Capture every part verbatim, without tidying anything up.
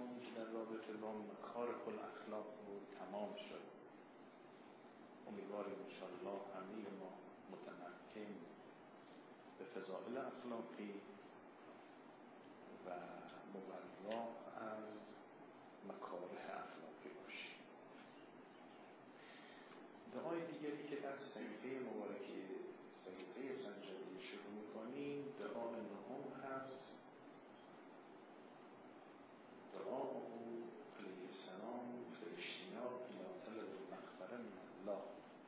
سوم که در رابطه با مکارم الاخلاق بود تمام شد. امیدواریم انشاءالله همه ما متمکن به فضائل اخلاقی و مبرا از مکاره اخلاقی باشیم. دعای دیگری که در صحیفه مبارکه صحیفه سنجدی شروع می‌کنیم دعا نهم هست. دعا او علیه السلام فرشتیان الى طلب المغفره من الله.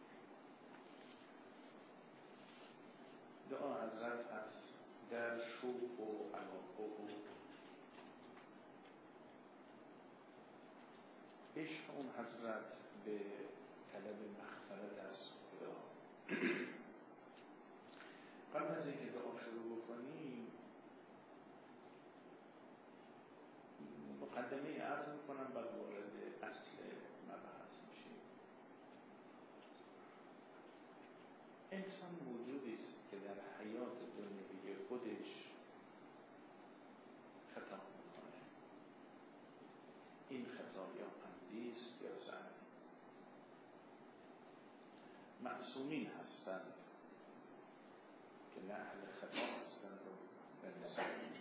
دعا حضرت از در شوق و علاقه و عشق اون حضرت به طلب مغفرت از خدا. قبل از اینکه دعا شروع بکنیم مقدمه عرض میکنم بعد وارد اصل مبحث میشیم. انسان موجودی است که در حیات دنیوی خودش خطا میکنه. این خطایا عمدی است یا سهمی. معصومین هستند که نه اهل خطا هستند و نسیان.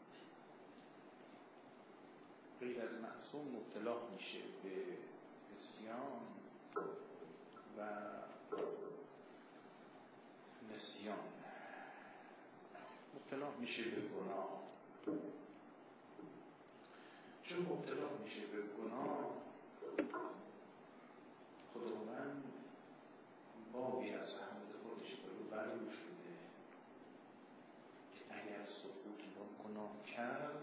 غیر از معصوم مبتلا میشه به نسیان و نسیان مبتلا میشه به گناه. چون مبتلا میشه به گناه خداوند بابی از رحمت خودش برو برو شده که اگر سقوط با گناه کرد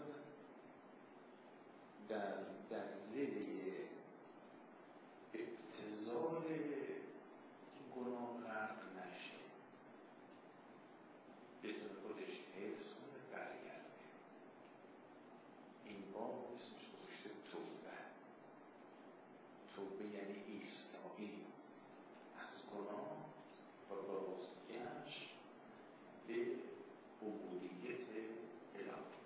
در دریای ابتذال گناه غرق نشه، بدون خودش حفظ کنه برگرده. این باب اسمش گذاشته توبه. توبه یعنی ایستایی از گناه و بازگشت به عبودیت الهی.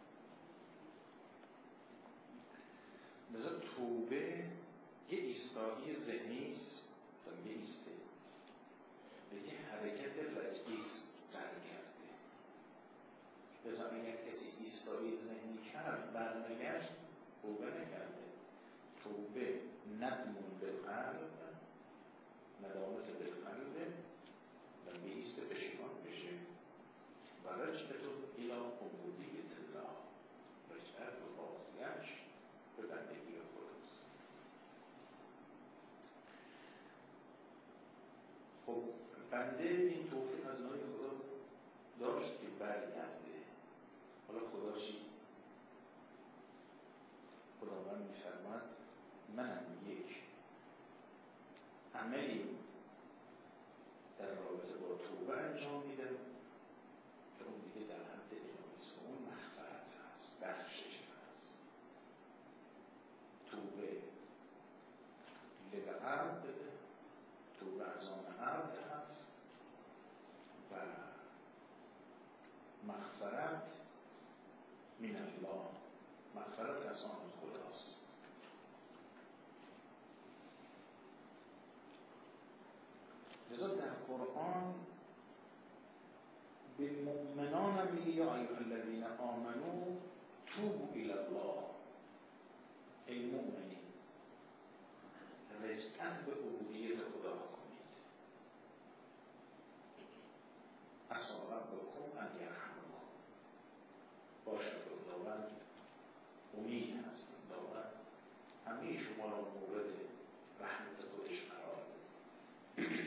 لذا توبه یه ایستایی ذهنی است تا یه ایسته به یه حرکت رجعی است برگرده. لذا اگر کسی ایستایی ذهنی کرد برنگشت توبه نکرده. توبه ندمون به قلب ندامت به قلب و بیست پشیمان بشه و رجعتون الى عبودیت الله. رجعت و بازگشت به بندگی خداست. خب بنده این توفیق از نوعی خدا داشت که برگرده. حالا خدا چی؟ خداوند می‌فرماید منم یک عملی در رابطه با توبه انجام میدم که اون دیگه در حد الهی است. اون مغفرت هست، بخشش هست. توبه للعبد، توبه از آن عبد هست و مغفرت من الله، مغفرت از آن خداست. لذا در قرآن به مؤمنان میگه یا ایها الذین آمنو توبوا الی الله. ای مؤمنین رجعت به عبودیت خدا کنید. عسی ربکم ان یرحمکم. باشد خداوند امید هست، خداوند همه شما را مورد رحمت خودش قرار بده.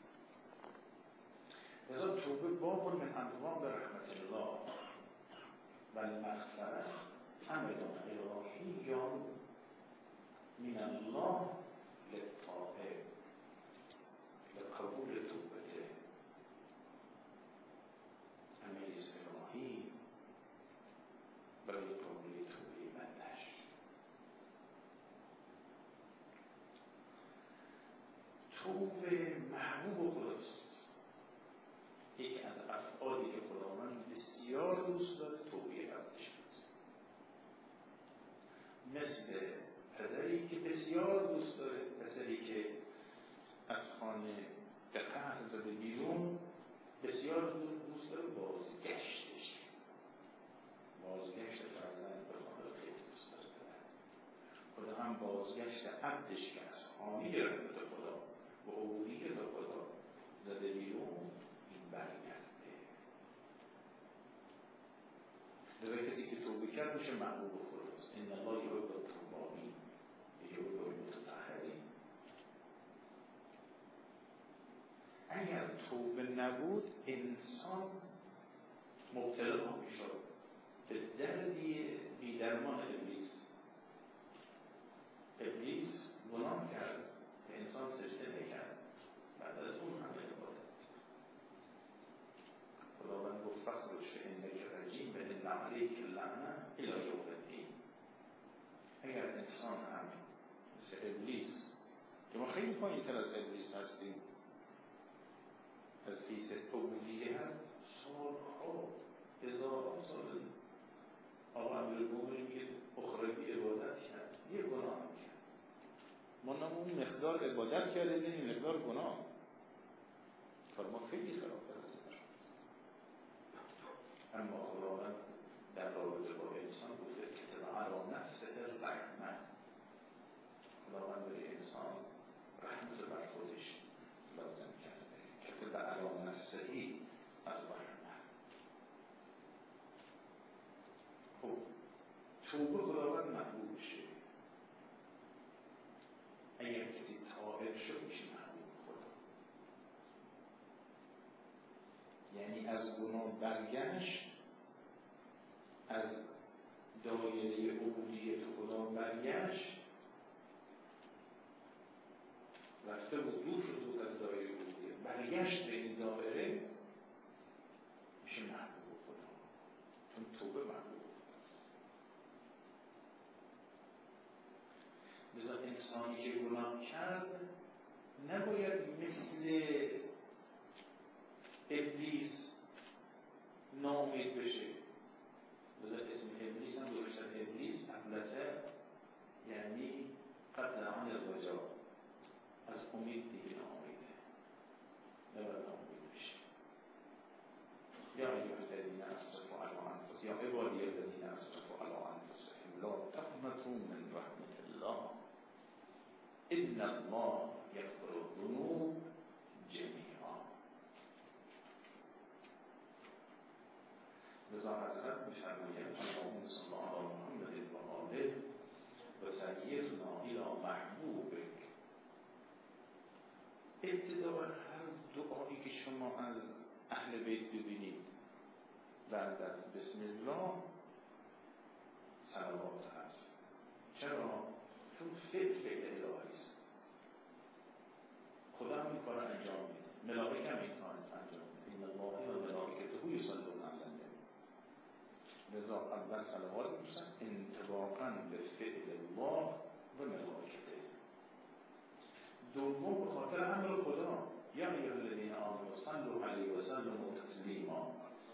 لذا توبه باب من ابواب رحمت الله و المغفرة امر الهی یا من الله للطائب لقبول توبته. امر الهی برای قبول توبه بندش. توبه محبوب خداست. یکی از افعالی که خداوند بسیار دوست داره توبه عبدش هست. مثل زده بیرون بسیار دوست داره بازگشتش، بازگشت فرزند به خدا خیلی دوست داره. خدا هم بازگشت عبدش که از حامی رحمت خدا و عبودیت خدا زده بیرون این برگرده. لذا کسی که توبه کرد میشه محبوب خداست. ان الله یحب التوابین یحب المتطهرین. اگر توبه نبود انسان مبتلا میشد به دردی بی‌درمان ابلیس. ابلیس گناه کرد، به انسان سجده نکرد، بعد از اون همه عبادت. خداوند گفت فخرج فانک رجیم و ان علیک اللعنة الی یوم الدین. اگر انسان هم مثل ابلیس که ما خیلی پایین‌تر از ابلیس هستیم، از حیث عبودیت سالها هزاران سال آقا امیرالمومنین میگه اخروی عبادت کرد، یه گناه هم کرد. ما نه اون مقدار عبادت کرده نه این مقدار گناه. کار ما خیلی خراب‌تر از این. اما خداوند در رابطه با انسان گفته کتب علی نفسه الرحمة. خداوند به انسان رحمت بر خودش لازم کرده. کتب علی نفسه الرحمة. خب توبه خداوند محبوب شه. اگر کسی تائب شد میشه محبوب خدا. یعنی از گناه برگشت، از دایره عبودیت خدا برگشت، رفته بود دور شده بود از دایره عبودیت، برگشت به این دایره میشه محبوب خدا. چون توبه محبوب لذا انسانی که گناه کرد نباید مثل ابلیس ناامید بشه. لذا اسم ابلیس هم درستن ابلیس ابلسه، یعنی قطع عن الرجا، از امید دیگه ناامیده، نباید ناامید بشه. یا ایها الذین اسرفوا علی انفسهم یا عبادی الذین اسرفوا علی انفسهم لا تقنطوا من رحمة الله ان الله یغفر الذنوب جمیعا. لذا حضرت می‌فرمایند اللهم صل علی محمد و آله و سیدنا الی محبوبک. ابتدا هر دعایی که شما از اهل بیت ببینید بعد از بسم الله صلوات هست. چرا؟ چون فعل فعل الهی است. خدا هم این کار انجام میده، ملائکه هم این کار انجام میده. ان الله و ملائکته یصلون علی النبی. لذا اول صلوات میشن انطباقاً به فعل الله و ملائکته. دوم به خاطر امر خدا یا ایها الذین آمنوا صلوا علیه و سلموا تسلیما.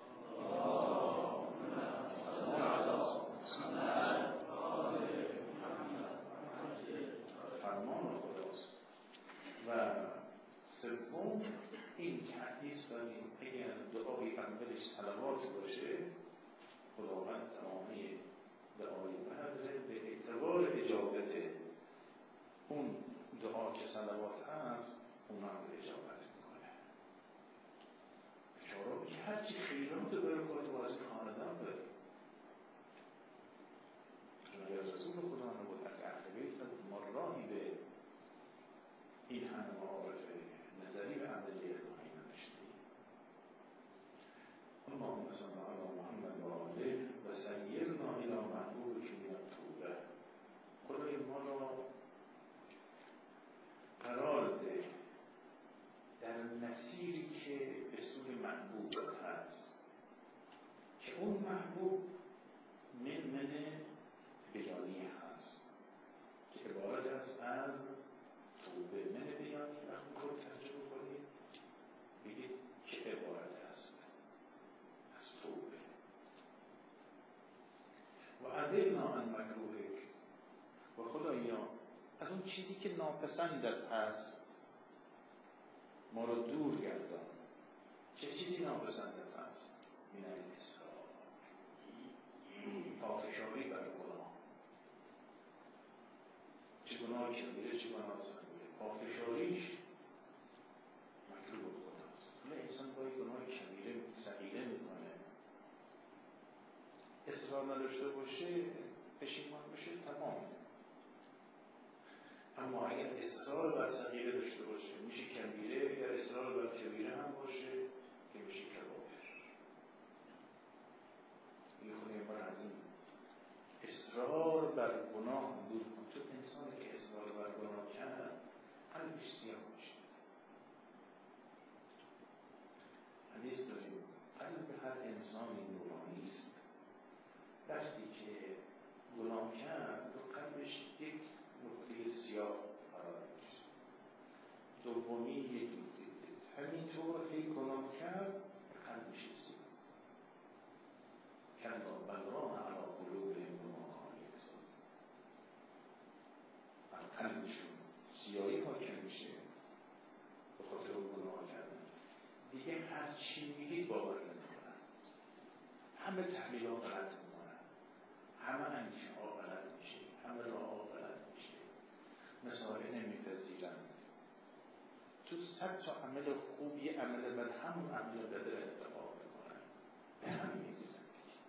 فرمان خداست. و سوم این که حدیث داریم اگر دعای اولش صلوات باشه خداوند تمامی دعای برداره به اعتبار اجابت اون دعا که صلوات هست اون هم به اجابت میکنه. اشاره که هرچی خیرات داره باید واسه خاندان داره. چون از رسول خدا نبود، از اهل بیت نبود، ما راهی به این همه معارف نظری و عملی الهی نداشتیم. اللهم صل علی محمد و آله و سیرنا الی محبوبک من التوبه. خدای ما را قرار ده در مسیری که به سوی محبوبت هست که اون محبوب من بیانی هست که عبارت است از توبه. من بیانی وقتی کنید ترجمه کنید بگید چه عبارت است از توبه. و عدلنا عن مکروهک. و خدایا از اون چیزی که ناپسندت هست ما رو دور گردان. چه چیزی ناپسندت است؟ من الاصرار، پافشاری بر گناه. چه گناه کبیره چه گناه صغیره، پافشاریش مطلوب خداست. حالا انسان باید گناه کبیره صغیره میکنه، اصرار نداشته باشه، پشیمان باشه، تمام. اما اگر اصرار بر صغیره داشته باشه میشه کبیره، اگر اصرار بر کبیره هم باشه که میشه کبایر. یه خود این بار از این اصرار بر گناه دور کن. تو انسانی که اصرار بر گناه کرد قلبش سیاه میشه. حدیث داریم قلب هر انسانی نورانی است، وقتی که گناه کرد تو قلبش یک نقطه سیاه قرار میشه. دومی یک نقطه دیست. همینطور هی گناه کرد قلبش سیاه. کلا بل ران علی قلوبهم ما کانوا یکسبون. قلبشون سیاهی حاکم میشه به خاطر گناه کردن. دیگه هر چی میگید باور نمیکنن، همه تحلیل‌ها غلط میکنن، همه اندیشه ها غلط میشه، همه راه ها غلط میشه، مسائل نمیپذیرن. تو صد تا عمل خوب یه عمل بد همون عمل بد رو انتخاب میکنن، به هم میریزن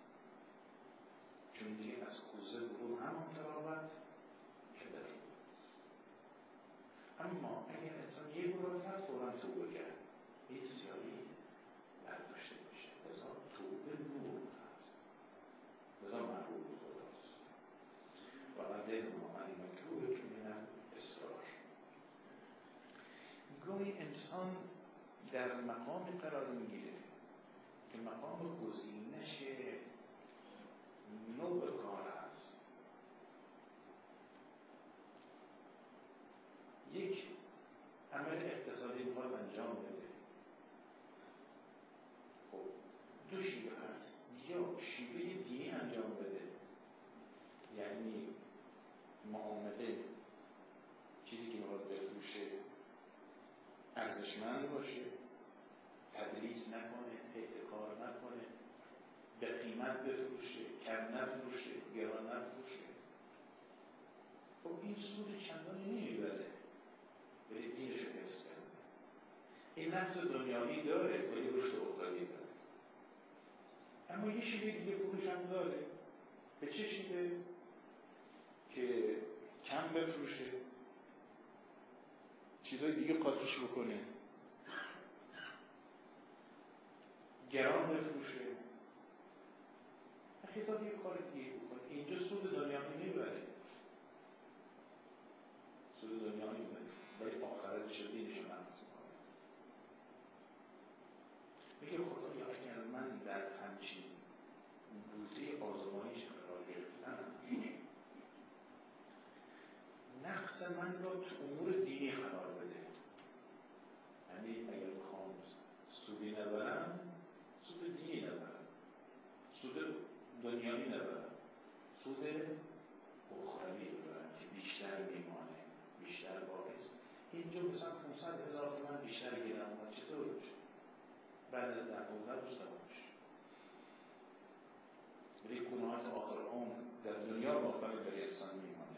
چون دیگه از کوزه برون همون تراوت که داریم. اما اگر انسان یه گناه کرد فوراً توبه کرد، این سیاهی برداشته میشه. لذا توبه نور هست، لذا محبوب خداست. و قدر ما علی مکروه که من اصرار. گاهی انسان در مقام قرار میگیره که مقام گزینش نوع کار هست. یک عمل اقتصادی میخواد انجام بده، خب دو شیوه هست. یا شیوه دینی انجام بده، یعنی معامله چیزی که میخواد بفروشه ارزشمند باشه، تدریس نکنه، احتکار نکنه، به قیمت بفروشه، کم نفروشه، گران نفروشه. خب این سود چندانی نمیبره، ولی دینش رو حفظ کرده. این نفس دنیاوی داره ولی رشد اخروی داره. اما یه شیوه دیگه فروش هم داره. به چه شیوه؟ که کم بفروشه، چیزای دیگه قاطیش بکنه، گران بفروشه، خیلی یه کار دیگه بکنه. اینجا سود دنیاوی نمیبره، سود دنیاوی نمیبره، ولی آخرتش رو دینش رو نقص میکنه. میگه خدایا اگر من در همچین بوته آزمایش قرار گرفتم، نقص من را تو امور دینی قرار بده. یعنی اگر بخوام سودی نبرم، سود دینی نبرم، سود دنیاوی نبرم، سود اخروی ببرم که بیشتر میمانه، بیشتر باقیست. اینجا مثلا پانصد هزار تومان بیشتر گیرم و چطور بشه؟ بعد از ده پونزده روز تمام میشه. ولی گناهات آخر عمر در دنیا باقی برای انسان میمانه.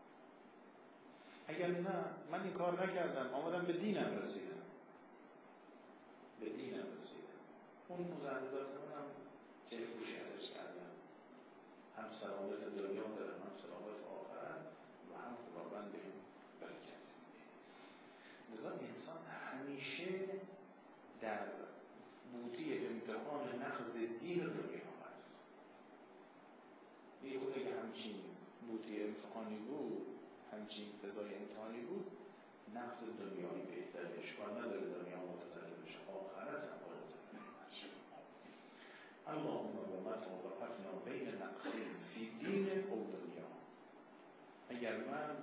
اگر نه من این کار نکردم، آمدم به دینم رسیدم، به دینم رسیدم، اون مزهدات منم چه فروشی ازش کردم، هم سلامت دنیا دارم، هم سلامت آخرت و هم خداوند به این برکت میده. لذا انسان همیشه در بوته امتحان نقض دین دنیا هست. یه خود اگه همچین بوته امتحانی بود، همچین فضای امتحانی بود، نقض دنیایی بهتره، اشکال نداره دنیا متضرر بشه، آخرت هم متضرر نشه. اللهم و متى وقفنا بین نقصین فی دین او دنیا. اگر من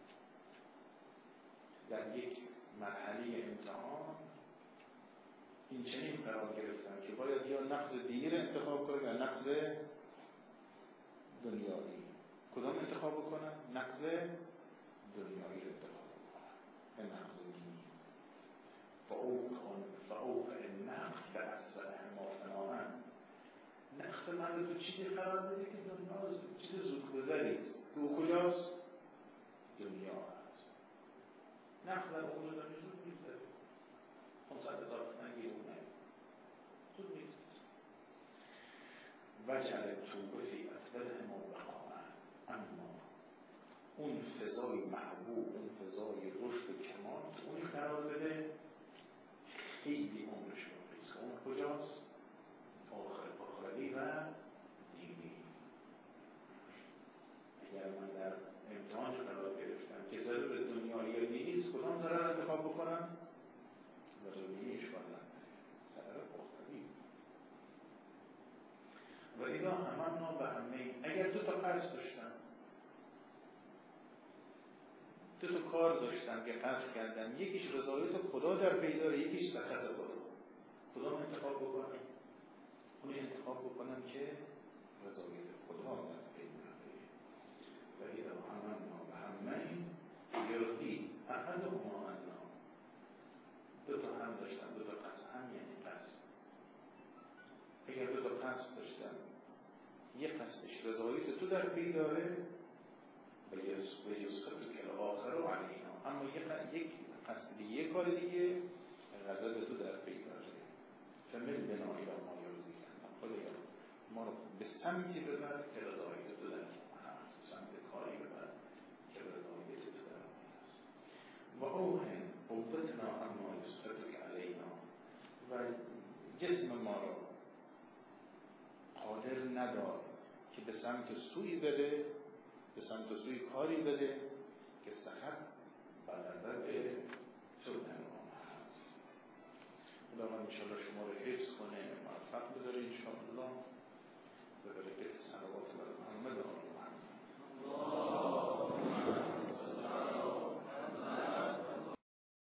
در یک مرحله امتحان این چنین قرار گرفتم که باید یا نقض دینی رو انتخاب کنم یا نقض دنیایی، کدام انتخاب بکنم؟ نقض دنیایی رو انتخاب بکنم، نه نقض دینی. و فوق فوق نقص به اصل ما فناهن. نقص من رو تو چیزی قرار بده که دنیا چیز زودگذریست که او کجاست؟ دنیا هست. نقص در اون دنیا زود میگذره، پانصد هزار نگیر اون نگیر زود میگذره. وجعل توبه فی اطبه ما بقامن، اما اون فضای محبوب، اون فضای رشد و کمال اونی قرار بده خیلی عمرش بقیست. اون کجاست؟ آخر آخری و دینی. اگر من در امتحان قرار گرفتم که ضرر دنیایی یا دینیست، کدام ضرر انتخاب بکنم؟ ضرر دینیش کنم، ضرر آخری. و اینا هممنا به همه. اگر دو تا قصد داشتم، دو تا کار داشتم که قصد کردم، یکیش رضایت خدا در پیداره، یکیش سخط خدا، کدام انتخاب بکنم؟ اون انتخاب بکنم که رضایت خدا در پیداره. و اذا هممنا به همه یرضی احدهما عنا. دو تا هم داشتم، دو تا قصد، هم یعنی قصد. اگر دو تا قصد داشتم، یک قصدش رضایت تو در پیداره و یسخط که آخر و علینا، اما یک قصد دیگه، یک کار دیگه غضب تو در پیداره. فمل بنا الی ما یرضی کن، خدایا ما رو به سمتی ببر که رضایت تو در هست، سمت کاری ببر که رضایت تو در هست. و اوهن قوتنا اما یسخط که علینا، و جسم ما رو قادر ندار که به سمت سوی بره، به سمت سوی کاری بده که سخط و غضب تو در آن هست. خداوند انشاءالله شما رو حفظ کنه